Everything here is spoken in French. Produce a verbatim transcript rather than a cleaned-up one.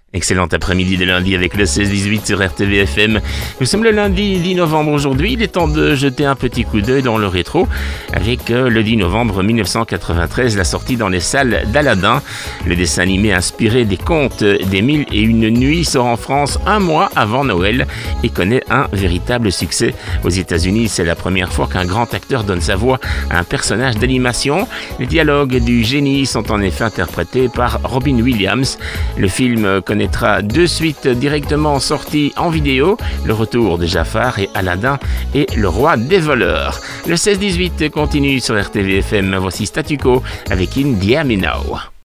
Excellent après-midi de lundi avec le seize dix-huit sur R T V F M. Nous sommes le lundi dix novembre aujourd'hui. Il est temps de jeter un petit coup d'œil dans le rétro avec euh, le dix novembre mille neuf cent quatre-vingt-treize, la sortie dans les salles d'Aladin. Le dessin animé inspiré des contes des Mille et Une Nuits sort en France un mois avant Noël et connaît un véritable succès. Aux États-Unis, c'est la première fois qu'un grand acteur donne sa voix à un personnage d'animation. Les dialogues du génie sont en effet interprétés par Robin Williams. Le film connaît connaîtra deux suites directement sorties en vidéo, Le Retour de Jafar et Aladin et Le Roi des Voleurs. Le seize dix-huit continue sur R T V F M. Voici Statu Quo avec In The Army Now.